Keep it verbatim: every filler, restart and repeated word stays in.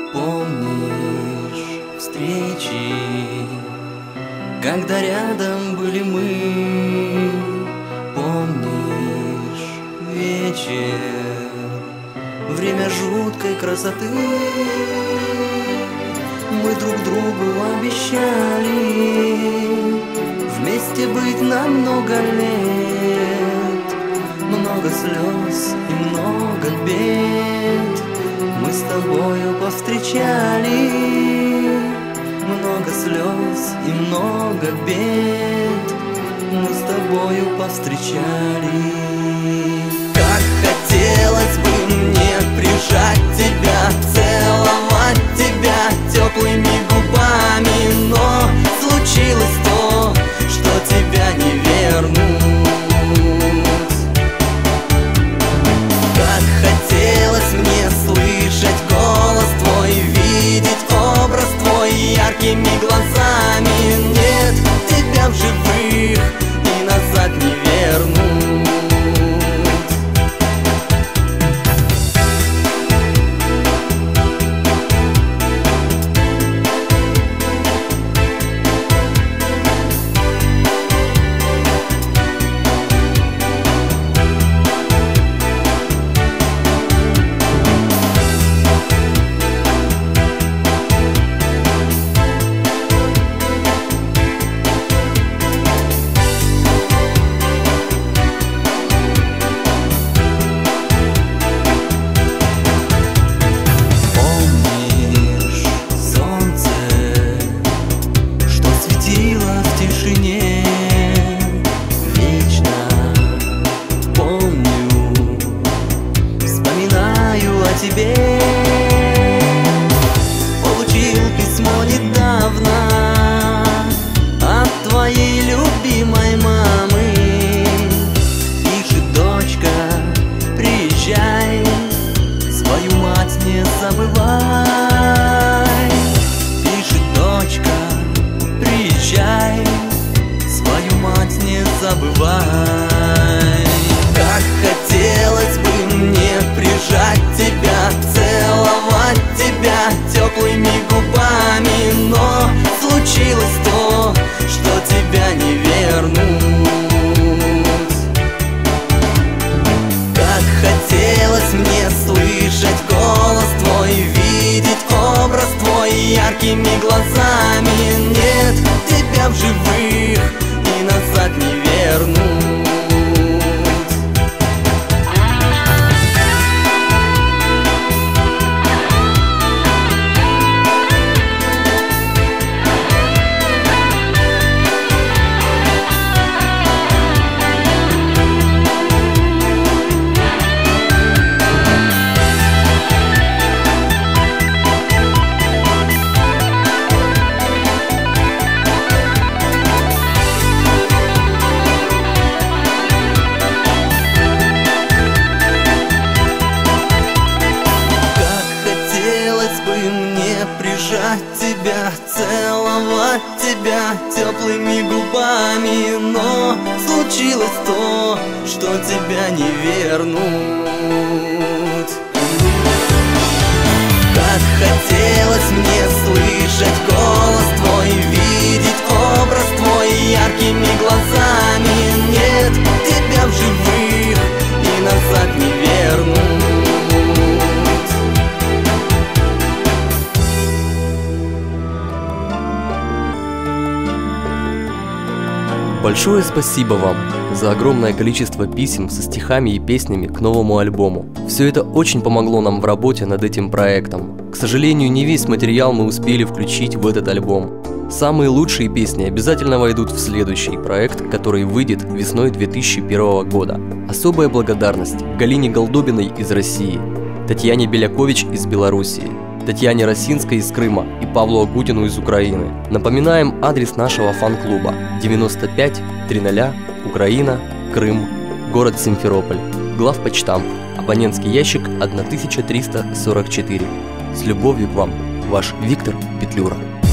Помнишь встречи, когда рядом были мы? Помнишь вечер, время жуткой красоты? Мы друг другу обещали вместе быть на много лет. Много слез и много бед мы с тобою повстречали. Много слез и много бед мы с тобою повстречали. Как хотелось бы мне прижать тебя, целовать тебя теплыми губами, но случилось то, что тебя не вернуть. Как хотелось мне слышать голос твой, видеть образ твой яркими глазами. Нет тебя в живых и назад не вернуть. Получил письмо недавно от твоей любимой мамы. Пишет: дочка, приезжай, свою мать не забывай. Пишет: дочка, приезжай, свою мать не забывай. Как хотелось бы мне прижать тебя, целовать тебя теплыми губами, но случилось то, что тебя не вернуть. Как хотелось мне слышать голос твой, видеть образ твой яркими глазами. Нет тебя в живых и назад не вернуть. Прижать тебя, целовать тебя теплыми губами, но случилось то, что тебя не вернуть. Как хотелось мне слышать голос твой, видеть образ твой яркими глазами. Нет тебя в живых и назад не вернуть. Большое спасибо вам за огромное количество писем со стихами и песнями к новому альбому. Все это очень помогло нам в работе над этим проектом. К сожалению, не весь материал мы успели включить в этот альбом. Самые лучшие песни обязательно войдут в следующий проект, который выйдет весной две тысячи первого года. Особая благодарность Галине Голдобиной из России, Татьяне Белякович из Белоруссии, Татьяне Росинской из Крыма и Павлу Агутину из Украины. Напоминаем адрес нашего фан-клуба: девяносто пять триста Украина, Крым, город Симферополь, главпочтамт, абонентский ящик тысяча триста сорок четыре. С любовью к вам, ваш Виктор Петлюра.